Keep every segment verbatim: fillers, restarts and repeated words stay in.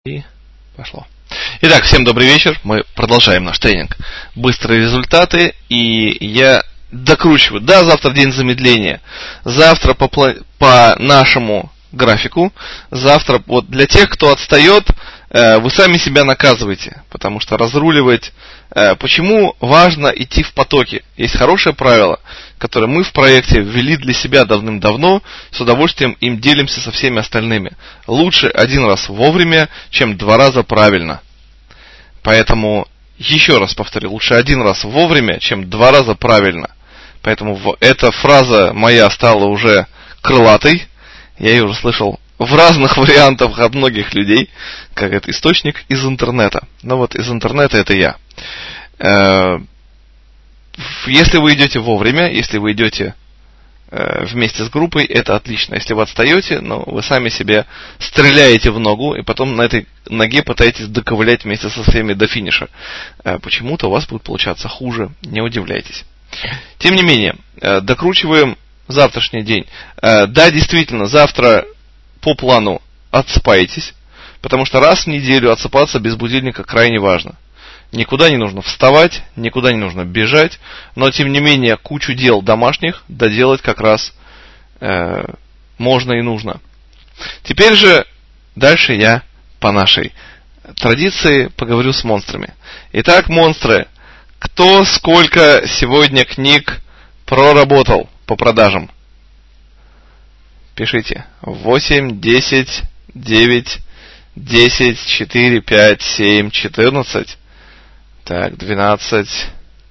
И пошло. Итак, всем добрый вечер. Мы продолжаем наш тренинг «Быстрые результаты». И я докручиваю. Да, завтра день замедления. Завтра по, пла- по нашему графику. Завтра, вот для тех, кто отстает, э, вы сами себя наказываете. Потому что разруливать... Э, почему важно идти в потоке? Есть хорошее правило, которое мы в проекте ввели для себя давным-давно. С удовольствием им делимся со всеми остальными. Лучше один раз вовремя, чем два раза правильно. Поэтому, еще раз повторю, лучше один раз вовремя, чем два раза правильно. Поэтому эта фраза моя стала уже крылатой. Я ее уже слышал в разных вариантах от многих людей, как это источник из интернета. Но вот из интернета это я. Если вы идете вовремя, если вы идете вместе с группой, это отлично. Если вы отстаете, но вы сами себе стреляете в ногу, и потом на этой ноге пытаетесь доковылять вместе со всеми до финиша. Почему-то у вас будет получаться хуже, не удивляйтесь. Тем не менее, докручиваем завтрашний день. Да, действительно, завтра по плану отсыпаетесь, потому что раз в неделю отсыпаться без будильника крайне важно. Никуда не нужно вставать, никуда не нужно бежать, но тем не менее кучу дел домашних доделать как раз э, можно и нужно. Теперь же дальше я по нашей традиции поговорю с монстрами. Итак, монстры, кто сколько сегодня книг проработал по продажам? Пишите. восемь, десять, девять, десять, четыре, пять, семь, четырнадцать. Так, двенадцать,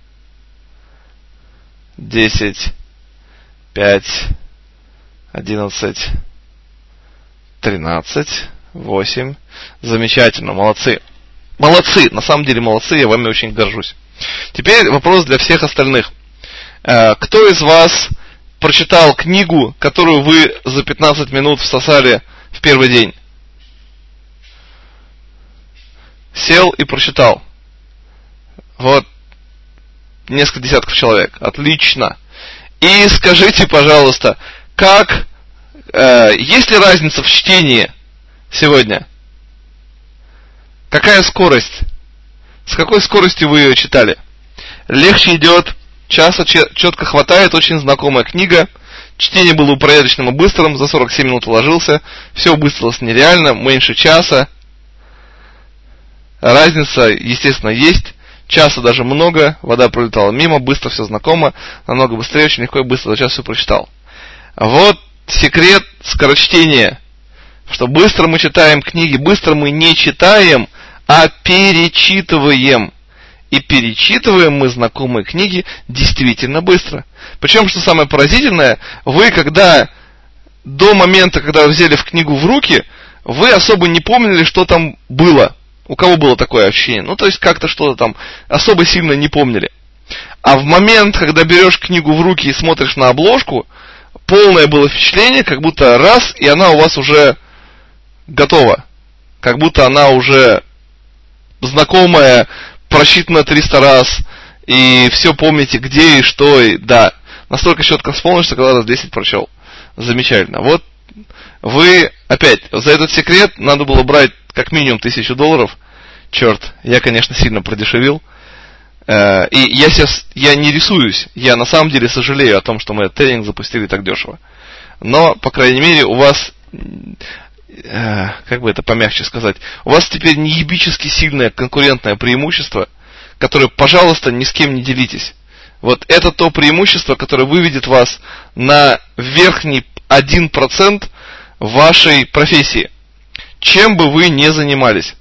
десять, пять, одиннадцать, тринадцать, восемь. Замечательно, молодцы. Молодцы, на самом деле молодцы, я вами очень горжусь. Теперь вопрос для всех остальных. Кто из вас прочитал книгу, которую вы за пятнадцать минут всосали в первый день? Сел и прочитал. Вот, несколько десятков человек. Отлично. И скажите, пожалуйста, как, э, есть ли разница в чтении сегодня? Какая скорость? С какой скоростью вы ее читали? Легче идет, часа четко хватает, очень знакомая книга. Чтение было упорядоченным и быстрым, за сорок семь минут уложился. Все быстрилось нереально, меньше часа. Разница, естественно, есть. Часа даже много, вода пролетала мимо, быстро все знакомо, намного быстрее, очень легко и быстро за час все прочитал. Вот секрет скорочтения, что быстро мы читаем книги, быстро мы не читаем, а перечитываем. И перечитываем мы знакомые книги действительно быстро. Причем, что самое поразительное, вы когда до момента, когда вы взяли в книгу в руки, вы особо не помнили, что там было. У кого было такое ощущение? Ну, то есть, как-то что-то там особо сильно не помнили. А в момент, когда берешь книгу в руки и смотришь на обложку, полное было впечатление, как будто раз, и она у вас уже готова. Как будто она уже знакомая, прочитана триста раз, и все помните, где и что, и да. Настолько четко вспомнишь, что когда раз десять прочел. Замечательно. Вот вы, опять, за этот секрет надо было брать как минимум тысячу долларов. Черт, я, конечно, сильно продешевил. И я сейчас, я не рисуюсь. Я на самом деле сожалею о том, что мы этот тренинг запустили так дешево. Но, по крайней мере, у вас, как бы это помягче сказать, у вас теперь неебически сильное конкурентное преимущество, которое, пожалуйста, ни с кем не делитесь. Вот это то преимущество, которое выведет вас на верхний один процент вашей профессии. Чем бы вы ни занимались.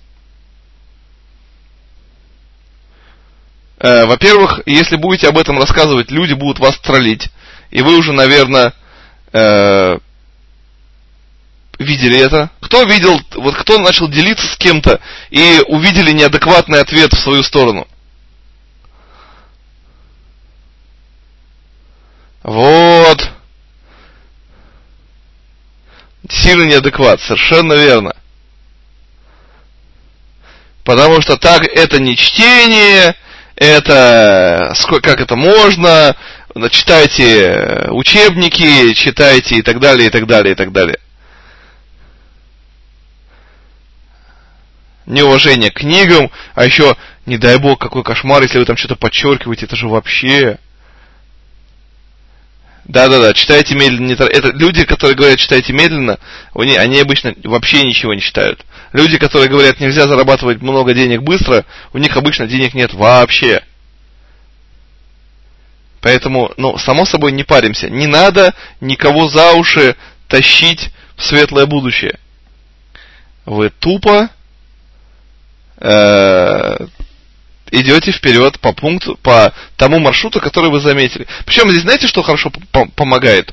Э, во-первых, если будете об этом рассказывать, люди будут вас троллить. И вы уже, наверное, э, видели это. Кто видел, вот кто начал делиться с кем-то и увидели неадекватный ответ в свою сторону? Вот. Сильно неадекват, совершенно верно. Потому что так это не чтение, это как это можно, читайте учебники, читайте и так далее, и так далее, и так далее. неуважение к книгам, а еще, не дай бог, какой кошмар, если вы там что-то подчеркиваете, это же вообще... Да-да-да, читайте медленно. Это люди, которые говорят, читайте медленно, они, они обычно вообще ничего не читают. Люди, которые говорят, нельзя зарабатывать много денег быстро, у них обычно денег нет вообще. Поэтому, ну, само собой, не паримся. Не надо никого за уши тащить в светлое будущее. Вы тупо э, идете вперед по пункту, по тому маршруту, который вы заметили. Причем здесь, знаете, что хорошо помогает?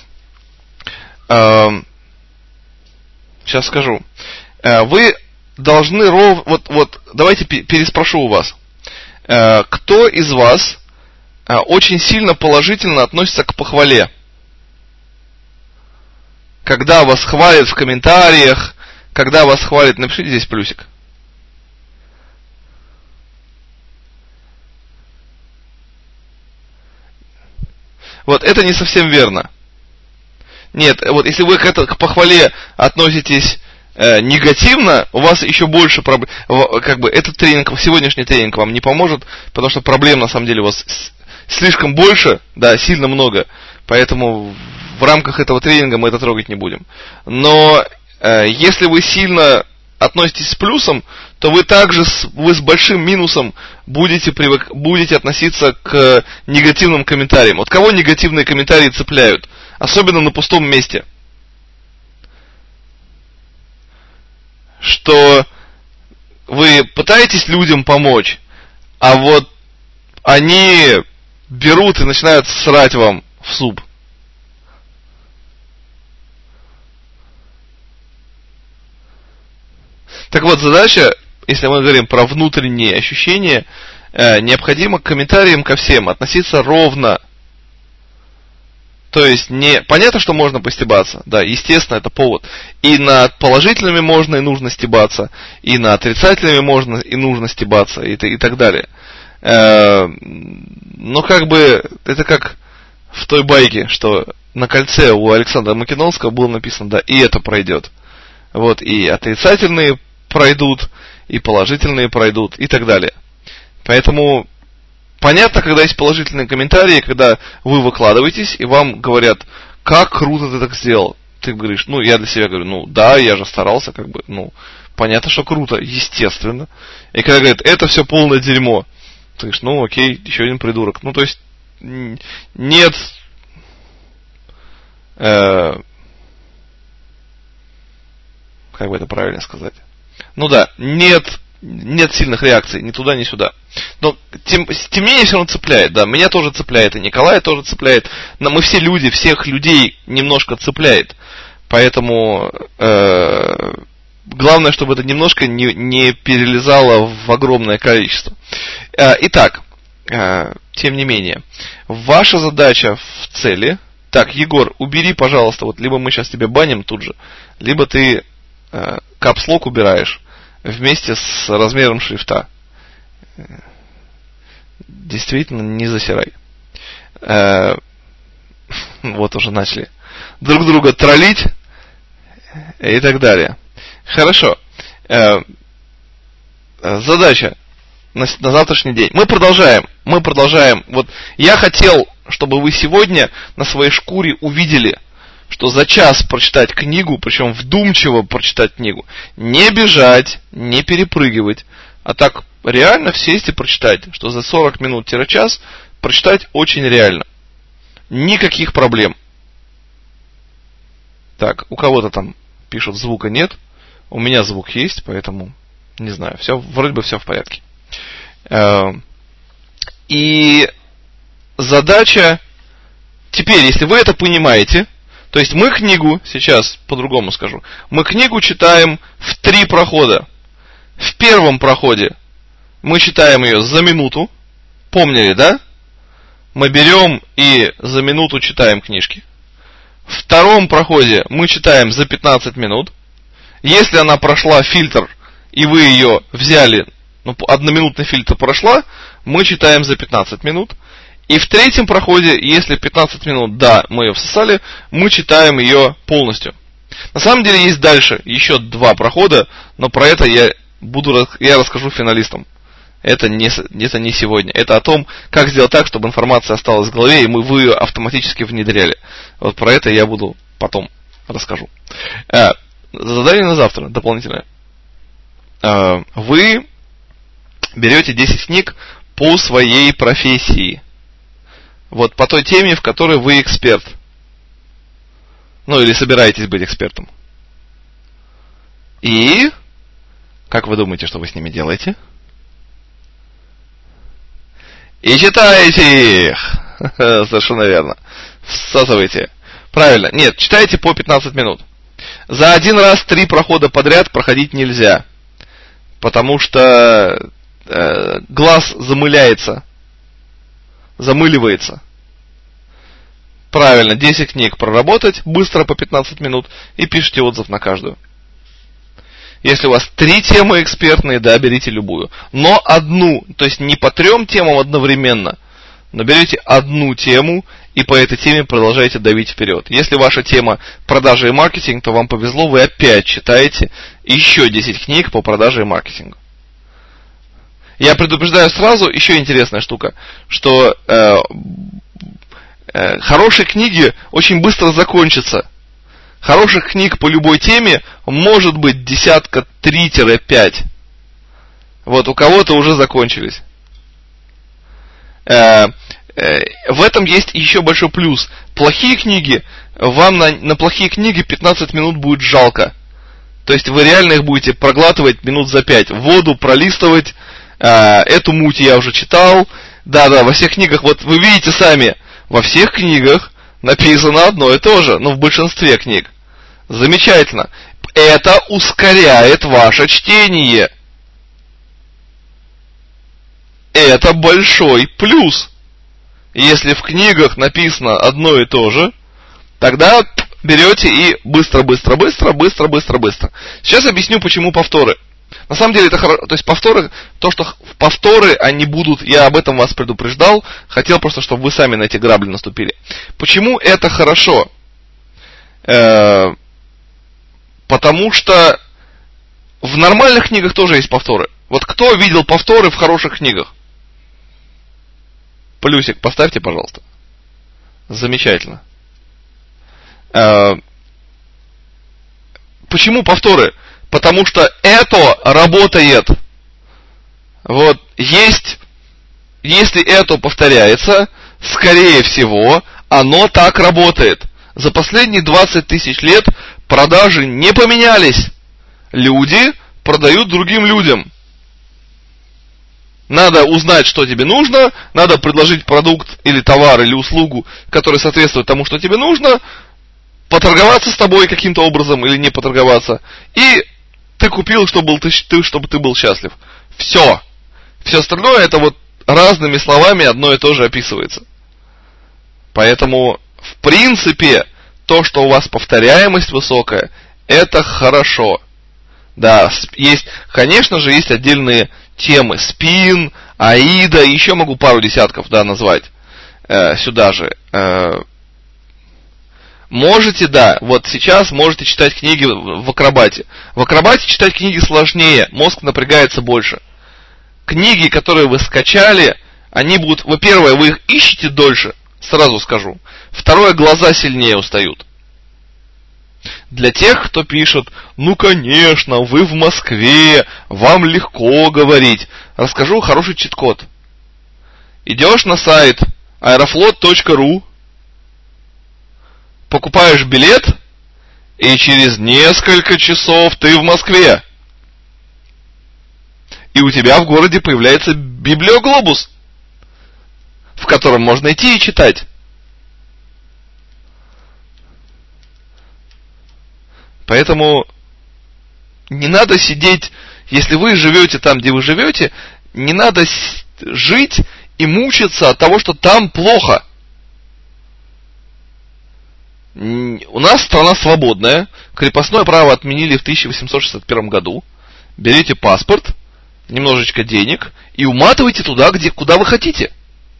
Э, сейчас скажу. Э, вы должны ров... Вот, вот, давайте переспрошу у вас. Э, кто из вас э, очень сильно положительно относится к похвале? Когда вас хвалят в комментариях, когда вас хвалят, напишите здесь плюсик. Вот это не совсем верно. Нет, вот если вы к, это, к похвале относитесь э, негативно, у вас еще больше проблем. Как бы этот тренинг, сегодняшний тренинг вам не поможет, потому что проблем на самом деле у вас слишком больше, да, сильно много. Поэтому в рамках этого тренинга мы это трогать не будем. Но э, если вы сильно относитесь с плюсом, то вы также с, вы с большим минусом будете, привык, будете относиться к негативным комментариям. Вот кого негативные комментарии цепляют? Особенно на пустом месте. Что вы пытаетесь людям помочь, а вот они берут и начинают срать вам в суп. Так вот, задача, если мы говорим про внутренние ощущения, э, необходимо к комментариям ко всем относиться ровно. То есть, не понятно, что можно постебаться, да, естественно, это повод. И над положительными можно и нужно стебаться, и над отрицательными можно и нужно стебаться, и, и так далее. Э, но как бы, это как в той байке, что на кольце у Александра Македонского было написано, да, и это пройдет. Вот, и отрицательные пройдут, и положительные пройдут, и так далее. Поэтому понятно, когда есть положительные комментарии, когда вы выкладываетесь, и вам говорят, как круто ты так сделал. Ты говоришь, ну, я для себя говорю, ну, да, я же старался, как бы, ну, понятно, что круто, естественно. И когда говорят, это все полное дерьмо, ты говоришь, ну, окей, еще один придурок. Ну, то есть, нет... Э, как бы это правильно сказать? Ну да, нет, нет сильных реакций ни туда, ни сюда. Но тем, тем не менее все равно цепляет, да. Меня тоже цепляет, и Николая тоже цепляет. Но мы все люди, всех людей немножко цепляет. Поэтому э, главное, чтобы это немножко не, не перелезало в огромное количество. Э, итак, э, тем не менее, ваша задача в цели... Так, Егор, убери, пожалуйста, вот либо мы сейчас тебя баним тут же, либо ты э, капслок убираешь вместе с размером шрифта. Действительно, не засирай. Э, вот уже начали друг друга троллить и так далее. Хорошо. Э, задача на, на завтрашний день. Мы продолжаем. Мы продолжаем. Вот я хотел, чтобы вы сегодня на своей шкуре увидели, что за час прочитать книгу, причем вдумчиво прочитать книгу, не бежать, не перепрыгивать, а так реально сесть и прочитать, что за сорок минут-час прочитать очень реально. Никаких проблем. Так, у кого-то там пишут, звука нет. У меня звук есть, поэтому не знаю, все, вроде бы все в порядке. И задача, теперь, если вы это понимаете, то есть мы книгу, сейчас по-другому скажу, мы книгу читаем в три прохода. В первом проходе мы читаем ее за минуту, помнили, да? Мы берем и за минуту читаем книжки. В втором проходе мы читаем за пятнадцать минут. Если она прошла фильтр, и вы ее взяли, ну, одноминутный фильтр прошла, мы читаем за пятнадцать минут. И в третьем проходе, если пятнадцать минут, да, мы ее всосали, мы читаем ее полностью. На самом деле есть дальше еще два прохода, но про это я буду, я расскажу финалистам. Это не, это не сегодня. Это о том, как сделать так, чтобы информация осталась в голове, и мы, вы ее автоматически внедряли. Вот про это я буду потом расскажу. А, задание на завтра дополнительное. А, вы берете десять книг по своей профессии. Вот по той теме, в которой вы эксперт. Ну, или собираетесь быть экспертом. И как вы думаете, что вы с ними делаете? И читаете их. Совершенно верно. Всасывайте. Правильно. Нет, читайте по пятнадцать минут. За один раз три прохода подряд проходить нельзя. Потому что э, глаз замыляется. Замыливается. Правильно, десять книг проработать быстро по пятнадцать минут и пишите отзыв на каждую. Если у вас три темы экспертные, да, берите любую. Но одну, то есть не по трем темам одновременно, но берите одну тему и по этой теме продолжайте давить вперед. Если ваша тема продажи и маркетинг, то вам повезло, вы опять читаете еще десять книг по продаже и маркетингу. Я предупреждаю сразу, еще интересная штука, что э, э, хорошие книги очень быстро закончатся. Хороших книг по любой теме может быть десятка три-пять. Вот у кого-то уже закончились. Э, э, в этом есть еще большой плюс. Плохие книги, вам на, на плохие книги пятнадцать минут будет жалко. То есть вы реально их будете проглатывать минут за пять. Воду пролистывать. Э, эту муть я уже читал. Да-да, во всех книгах, вот вы видите сами, во всех книгах написано одно и то же, но в большинстве книг. Замечательно. Это ускоряет ваше чтение. Это большой плюс. Если в книгах написано одно и то же, тогда берете и быстро, быстро, быстро, быстро, быстро, быстро. Сейчас объясню, почему повторы. На самом деле это хорошо, то есть повторы, то, что повторы, они будут, я об этом вас предупреждал, хотел просто, чтобы вы сами на эти грабли наступили. Почему это хорошо? Э, потому что в нормальных книгах тоже есть повторы. Вот кто видел повторы в хороших книгах? Плюсик поставьте, пожалуйста. Замечательно. Э, почему повторы? Потому что это работает. Вот, есть, если это повторяется, скорее всего, оно так работает. За последние двадцать тысяч лет продажи не поменялись. Люди продают другим людям. Надо узнать, что тебе нужно, надо предложить продукт или товар или услугу, который соответствует тому, что тебе нужно, поторговаться с тобой каким-то образом или не поторговаться, и ты купил, чтобы ты, чтобы ты был счастлив. Все. Все остальное это вот разными словами одно и то же описывается. Поэтому, в принципе, то, что у вас повторяемость высокая, это хорошо. Да, есть, конечно же, есть отдельные темы. Спин, Аида, еще могу пару десятков, да, назвать э, сюда же. Э, Можете, да, вот сейчас можете читать книги в акробате. В акробате читать книги сложнее, мозг напрягается больше. Книги, которые вы скачали, они будут, во-первых, вы их ищете дольше, сразу скажу. Второе, глаза сильнее устают. Для тех, кто пишет, ну конечно, вы в Москве, вам легко говорить. Расскажу хороший чит-код. Идешь на сайт аэрофлот точка ру, покупаешь билет, и через несколько часов ты в Москве. И у тебя в городе появляется библиоглобус, в котором можно идти и читать. Поэтому не надо сидеть, если вы живете там, где вы живете, не надо жить и мучиться от того, что там плохо. У нас страна свободная, крепостное право отменили в тысяча восемьсот шестьдесят первом году. Берите паспорт, немножечко денег и уматывайте туда, где, куда вы хотите.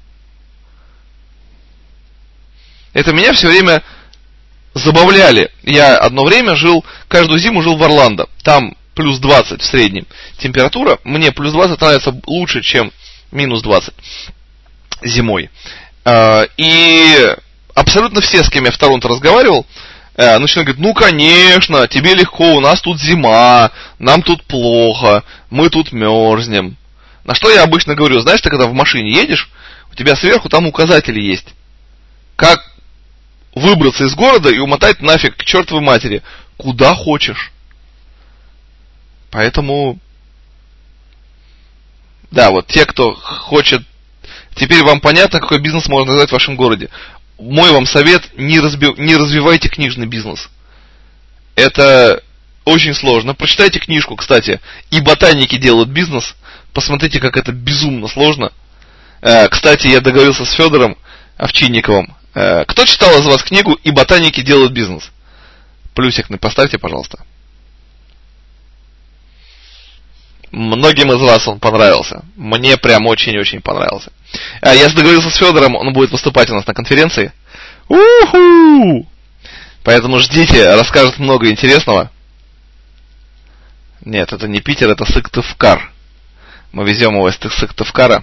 Это меня все время забавляли. Я одно время жил, каждую зиму жил в Орландо. Там плюс двадцать в среднем температура, мне плюс двадцать нравится лучше, чем минус двадцать зимой. И абсолютно все, с кем я в Торонто разговаривал, начинают говорить, ну конечно, тебе легко, у нас тут зима, нам тут плохо, мы тут мерзнем. На что я обычно говорю, знаешь, ты когда в машине едешь, у тебя сверху там указатели есть. Как выбраться из города и умотать нафиг к чертовой матери, куда хочешь. Поэтому, да, вот те, кто хочет, теперь вам понятно, какой бизнес можно назвать в вашем городе. Мой вам совет, не, разби... не развивайте книжный бизнес. Это очень сложно. Прочитайте книжку, кстати. И ботаники делают бизнес. Посмотрите, как это безумно сложно. Э, кстати, я договорился с Федором Овчинниковым. Э, кто читал из вас книгу «И ботаники делают бизнес»? Плюсик поставьте, пожалуйста. Многим из вас он понравился. Мне прям очень-очень понравился. Я договорился с Федором, он будет выступать у нас на конференции. У-ху! Поэтому ждите, расскажет много интересного. Нет, это не Питер, это Сыктывкар. Мы везем его из Сыктывкара.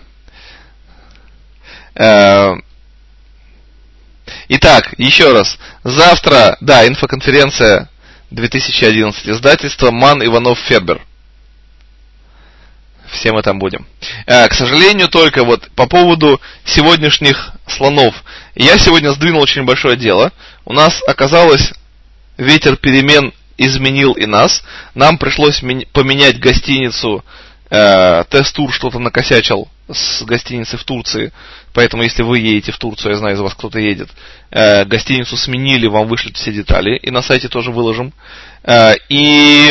Итак, еще раз. Завтра, да, инфоконференция две тысячи одиннадцать. Издательство Ман, Иванов, Фербер. Все мы там будем. К сожалению, только вот по поводу сегодняшних слонов. Я сегодня сдвинул очень большое дело. У нас оказалось, ветер перемен изменил и нас. Нам пришлось поменять гостиницу. Тест-тур что-то накосячил с гостиницей в Турции. Поэтому, если вы едете в Турцию, я знаю, из вас кто-то едет, гостиницу сменили, вам вышлют все детали. И на сайте тоже выложим. И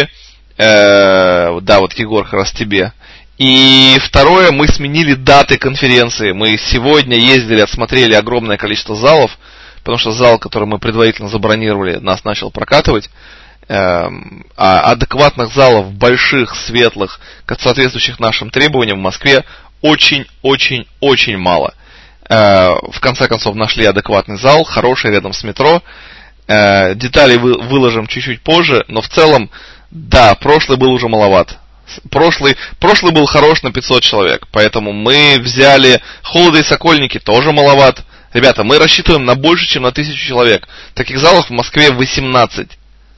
да, вот, Егор, как раз тебе. И второе, мы сменили даты конференции. Мы сегодня ездили, отсмотрели огромное количество залов, потому что зал, который мы предварительно забронировали, нас начал прокатывать. А адекватных залов, больших, светлых, соответствующих нашим требованиям в Москве очень-очень-очень мало. В конце концов нашли адекватный зал, хороший, рядом с метро. Детали выложим чуть-чуть позже, но в целом, да, прошлый был уже маловат. Прошлый, прошлый был хорош на пятьсот человек, поэтому мы взяли Холода и Сокольники, тоже маловат. Ребята, мы рассчитываем на больше, чем на тысячу человек. Таких залов в Москве восемнадцать.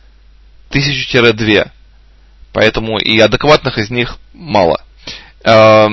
Тысячу-две. Поэтому и адекватных из них мало. Зал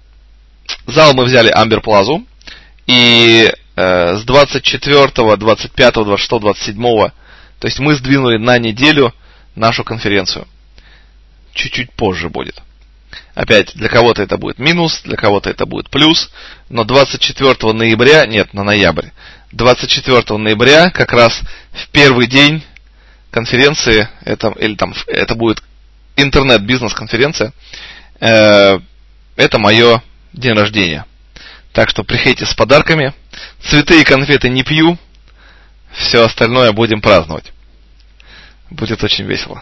мы взяли Амбер Плазу. И с двадцать четвёртого, двадцать пятого, двадцать шестого, двадцать седьмого, то есть мы сдвинули на неделю нашу конференцию. Чуть-чуть позже будет. Опять, для кого-то это будет минус, для кого-то это будет плюс. Но двадцать четвёртого ноября, нет, на ноябрь, двадцать четвёртого ноября, как раз в первый день конференции, это, или там, это будет интернет-бизнес-конференция, э, это мое день рождения. Так что приходите с подарками. Цветы и конфеты не пью. Все остальное будем праздновать. Будет очень весело.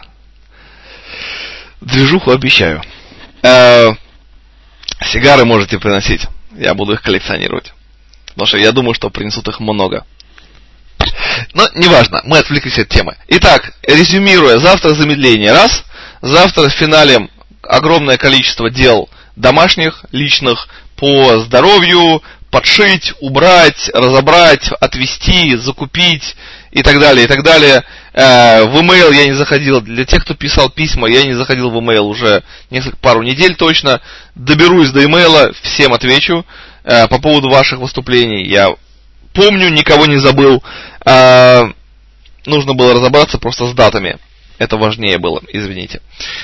Движуху обещаю. Э, сигары можете приносить. Я буду их коллекционировать. Потому что я думаю, что принесут их много. Но неважно, мы отвлеклись от темы. Итак, резюмируя, завтра замедление. Раз. Завтра в финале огромное количество дел домашних, личных, по здоровью, подшить, убрать, разобрать, отвезти, закупить и так далее, и так далее. В email я не заходил. Для тех, кто писал письма, я не заходил в email уже несколько, пару недель точно. Доберусь до email, всем отвечу. По поводу ваших выступлений я помню, никого не забыл. Нужно было разобраться просто с датами. Это важнее было, извините.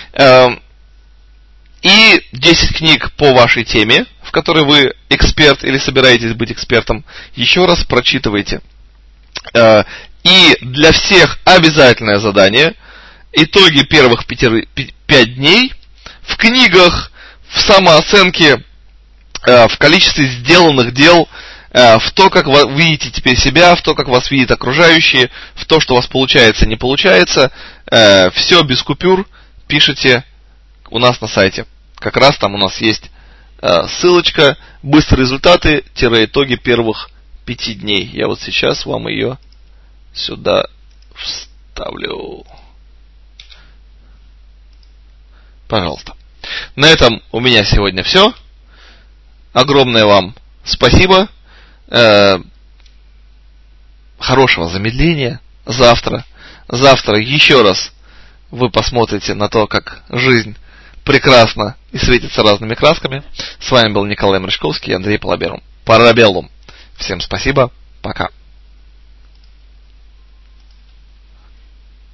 И десять книг по вашей теме, в которой вы эксперт или собираетесь быть экспертом, еще раз прочитывайте. И для всех обязательное задание. Итоги первых пяти дней в книгах, в самооценке, в количестве сделанных дел, в то, как вы видите теперь себя, в то, как вас видят окружающие, в то, что у вас получается, не получается. Все без купюр пишите у нас на сайте. Как раз там у нас есть ссылочка «Быстрые результаты-итоги первых пяти дней». Я вот сейчас вам ее сюда вставлю. Пожалуйста. На этом у меня сегодня все. Огромное вам спасибо. Э, хорошего замедления завтра. Завтра еще раз вы посмотрите на то, как жизнь прекрасна и светится разными красками. С вами был Николай Мрачковский и Андрей Парабеллум. Всем спасибо. Пока.